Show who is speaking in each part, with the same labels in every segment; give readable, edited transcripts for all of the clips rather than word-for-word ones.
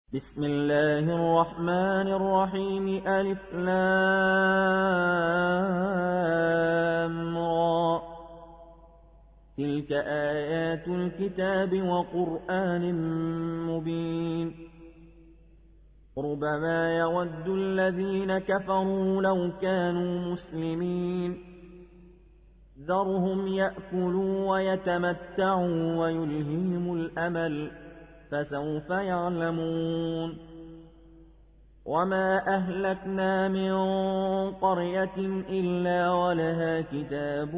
Speaker 1: بسم الله الرحمن الرحيم ألف لام را تلك آيات الكتاب وقرآن مبين ربما يود الذين كفروا لو كانوا مسلمين ذرهم يأكلوا ويتمتعوا ويلههم الأمل فسوف يعلمون وما أهلكنا من قرية إلا ولها كتاب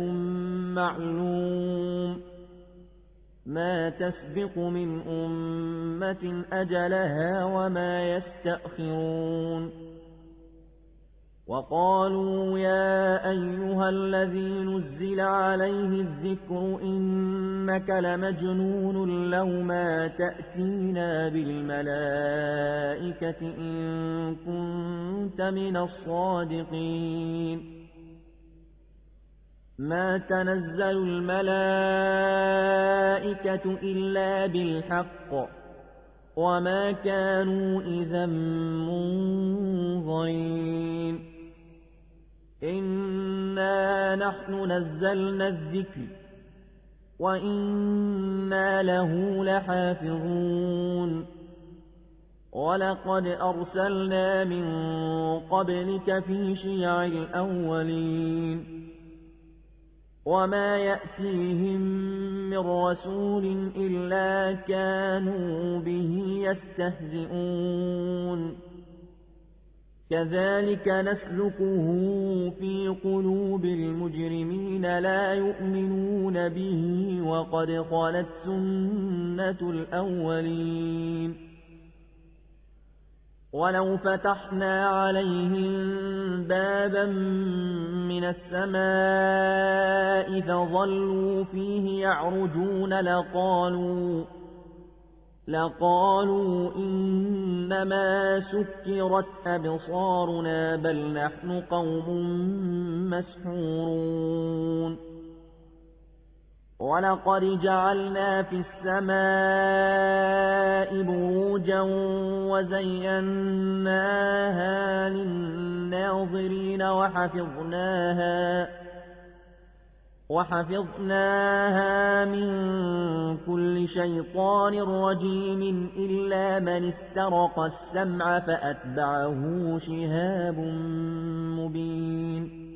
Speaker 1: معلوم ما تسبق من أمة أجلها وما يستأخرون وقالوا يا أيها الذي نزل عليه الذكر إنك لمجنون لو ما تأتينا بالملائكة إن كنت من الصادقين ما تنزل الملائكة إلا بالحق وما كانوا إذا منظرين إنا نحن نزلنا الذكر وإنا له لحافظون ولقد أرسلنا من قبلك في شيع الأولين وما يأتيهم من رسول إلا كانوا به يستهزئون كذلك نسلكه في قلوب المجرمين لا يؤمنون به وقد خلت سنة الأولين ولو فتحنا عليهم بابا من السماء فظلوا فيه يعرجون لقالوا إنما سكرت أبصارنا بل نحن قوم مسحورون ولقد جعلنا في السماء بروجا وزيناها للناظرين وحفظناها من كل شيطان رجيم إلا من استرق السمع فأتبعه شهاب مبين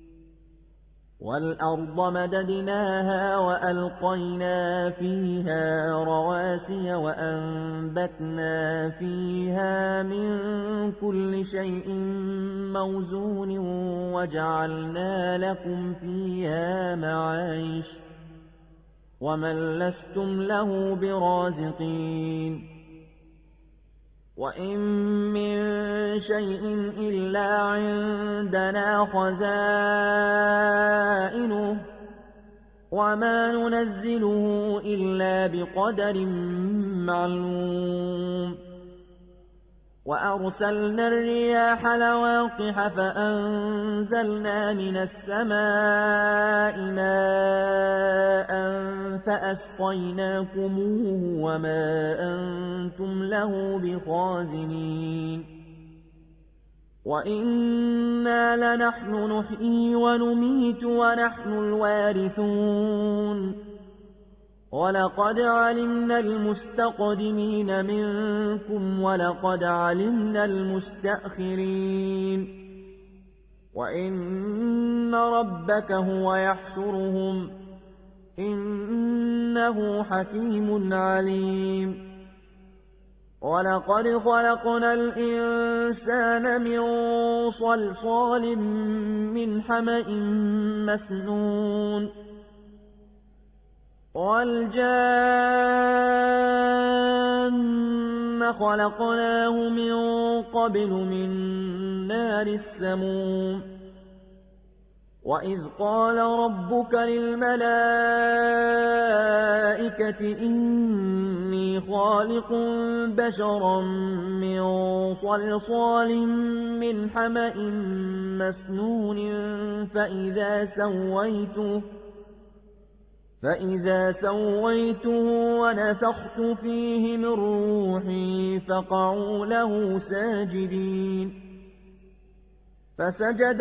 Speaker 1: والأرض مددناها وألقينا فيها رواسي وأنبتنا فيها من كل شيء موزون وجعلنا لكم فيها معايش ومن لستم له برازقين وإن من شيء إلا عندنا خزائنه وما ننزله إلا بقدر معلوم وأرسلنا الرياح لواقح فأنزلنا من السماء ماء فأسقيناكموه وما أنتم له بخازنين وإنا لنحن نحيي ونميت ونحن الوارثون ولقد علمنا المستقدمين منكم ولقد علمنا المستأخرين وإن ربك هو يحشرهم إنه حكيم عليم ولقد خلقنا الإنسان من صلصال من حمأ مسنون والجان خلقناه من قبل من نار السموم وإذ قال ربك للملائكة إني خالق بشرا من صلصال من حمأ مسنون فإذا سويته ونفخت فيه من روحي فقعوا له ساجدين فسجد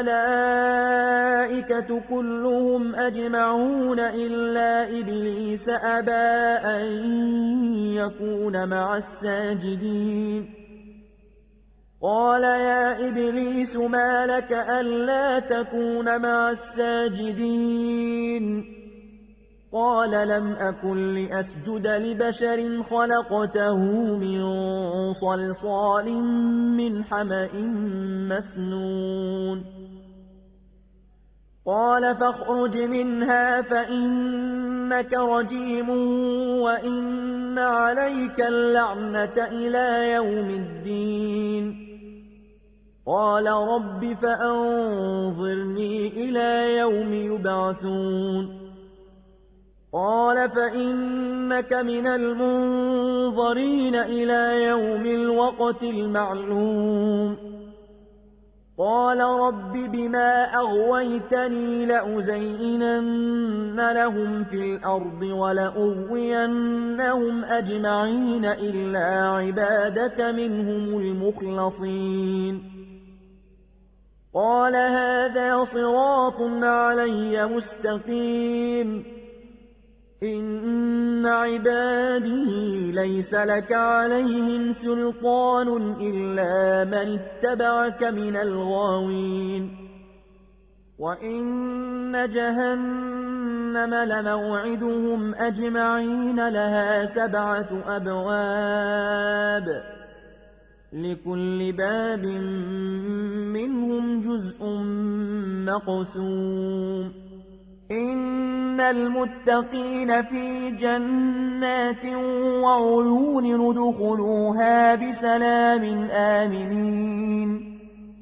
Speaker 1: الملائكة كلهم أجمعون إلا إبليس أبى أن يكون مع الساجدين قال يا إبليس ما لك ألا تكون مع الساجدين قال لم أكن لأسجد لبشر خلقته من صلصال من حمأ مسنون قال فاخرج منها فإنك رجيم وإن عليك اللعنة إلى يوم الدين قال رب فأنظرني إلى يوم يبعثون قال فإنك من المنظرين إلى يوم الوقت المعلوم قال رب بما أغويتني لأزينن لهم في الأرض ولأغوينهم أجمعين إلا عبادك منهم المخلصين قال هذا صراط علي مستقيم إن عبادي ليس لك عليهم سلطان إلا من اتبعك من الغاوين وإن جهنم لموعدهم أجمعين لها 7 أبواب لكل باب منهم جزء مقسوم إن المتقين في جنات وعيون ادخلوها بسلام آمنين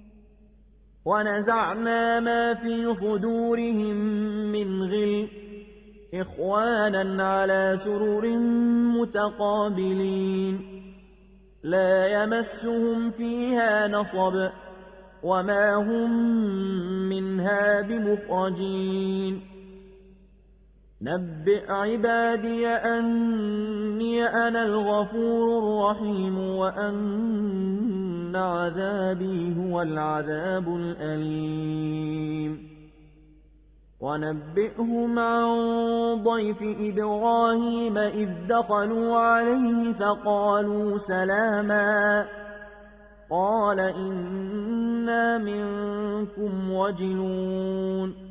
Speaker 1: ونزعنا ما في صدورهم من غل إخوانا على سرر متقابلين لا يمسهم فيها نصب وما هم منها بمخرجين نبئ عبادي أني أنا الغفور الرحيم وأن عذابي هو العذاب الأليم ونبئهم عن ضيف إبراهيم إذ دخلوا عليه فقالوا سلاما قال إنا منكم وجلون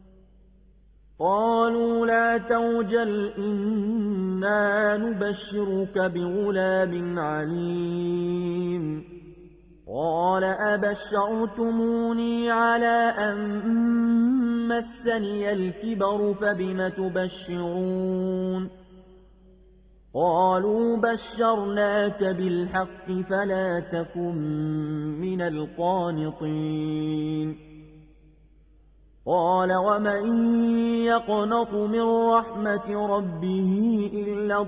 Speaker 1: قالوا لا توجل إنا نبشرك بغلام عليم قال أبشرتموني على أن مسني الكبر فبم تبشرون قالوا بشرناك بالحق فلا تكن من القانطين قال ومن يقنط من رحمة ربه إلا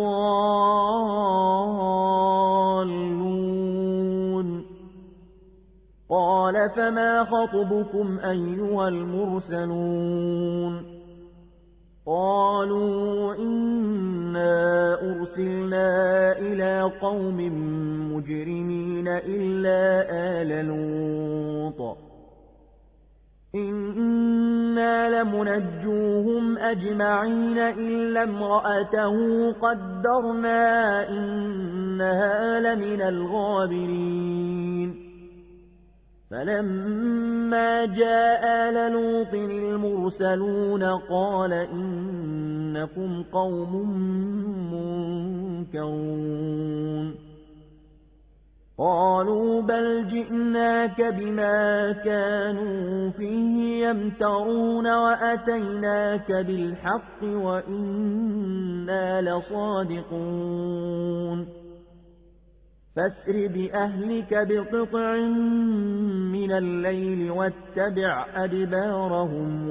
Speaker 1: الضالون قال فما خطبكم أيها المرسلون قالوا إنا أرسلنا إلى قوم مجرمين إلا آل لوط إنا لمنجوهم أجمعين إلا امرأته قدرنا إنها لمن الغابرين فلما جاء آل لوط المرسلون قال إنكم قوم منكرون قالوا بل جئناك بما كانوا فيه يمترون وأتيناك بالحق وإنا لصادقون فاسر بأهلك بقطع من الليل واتبع أدبارهم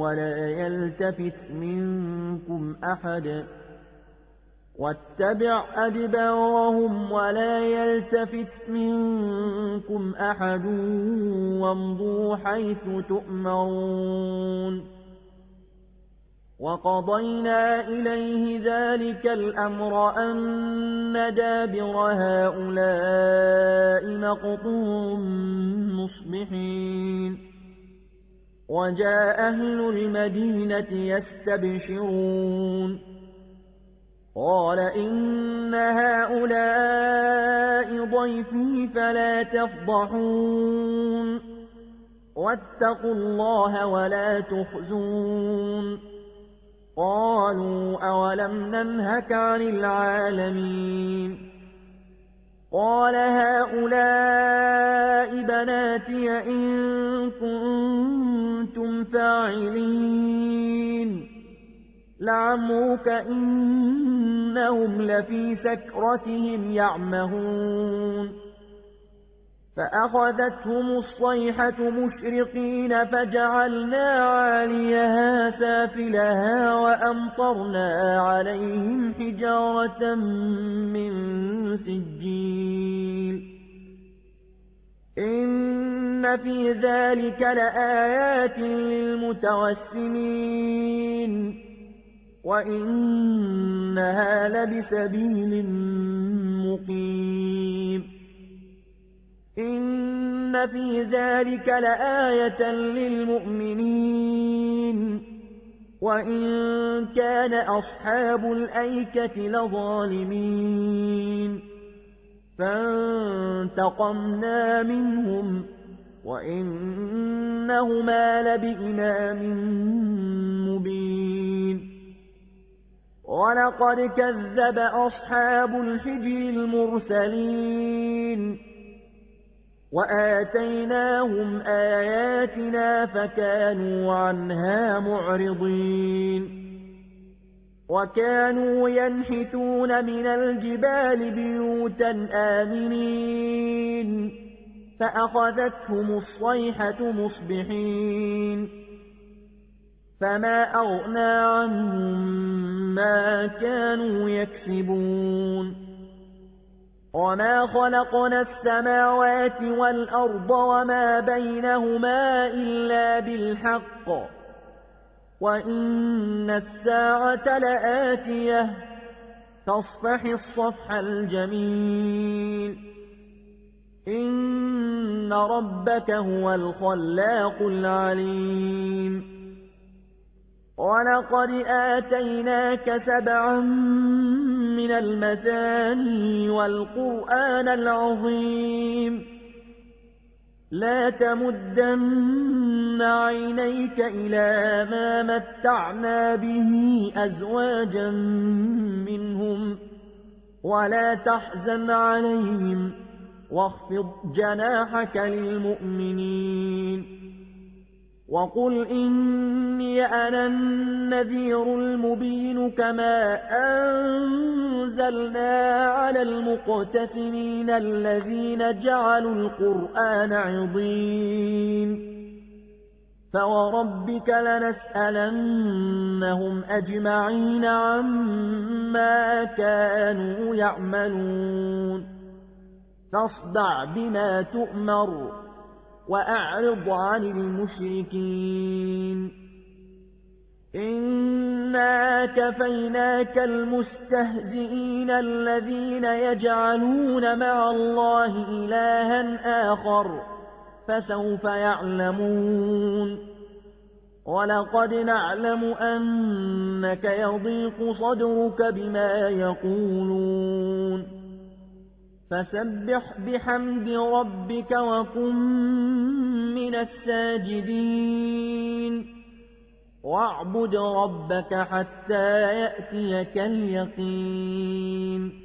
Speaker 1: ولا يلتفت منكم أحد وامضوا حيث تؤمرون وقضينا إليه ذلك الأمر أن دابر هؤلاء مقطوع مصبحين وجاء أهل المدينة يستبشرون قال إن هؤلاء ضيفي فلا تفضحون واتقوا الله ولا تخزون قالوا أولم ننهك عن العالمين قال هؤلاء بناتي إن كنتم فاعلين لعمرك إنهم لفي سكرتهم يعمهون فأخذتهم الصيحة مشرقين فجعلنا عاليها سافلها وأمطرنا عليهم حجارة من سجيل إن في ذلك لآيات للمتوسمين وإنها لبسبيل مقيم إن في ذلك لآية للمؤمنين وإن كان أصحاب الأيكة لظالمين فانتقمنا منهم وإنهما لبإمام مبين ولقد كذب أصحاب الحجر المرسلين وآتيناهم آياتنا فكانوا عنها معرضين وكانوا ينحتون من الجبال بيوتا آمنين فأخذتهم الصيحة مصبحين فما أغنى عنهم ما كانوا يكسبون وما خلقنا السماوات والأرض وما بينهما إلا بالحق وإن الساعة لآتية فاصفح الصفح الجميل إن ربك هو الخلاق العليم ولقد آتيناك سبعا من المثاني والقرآن العظيم لا تمدن عينيك إلى ما متعنا به أزواجا منهم ولا تحزن عليهم واخفض جناحك للمؤمنين وقل إني أنا النذير المبين كما أنزلنا على المقتسمين الذين جعلوا القرآن عضين فوربك لنسألنهم أجمعين عما كانوا يعملون فاصدع بما تؤمر وأعرض عن المشركين إنا كفيناك المستهزئين الذين يجعلون مع الله إلها آخر فسوف يعلمون ولقد نعلم أنك يضيق صدرك بما يقولون فسبح بحمد ربك وكن من الساجدين واعبد ربك حتى يأتيك اليقين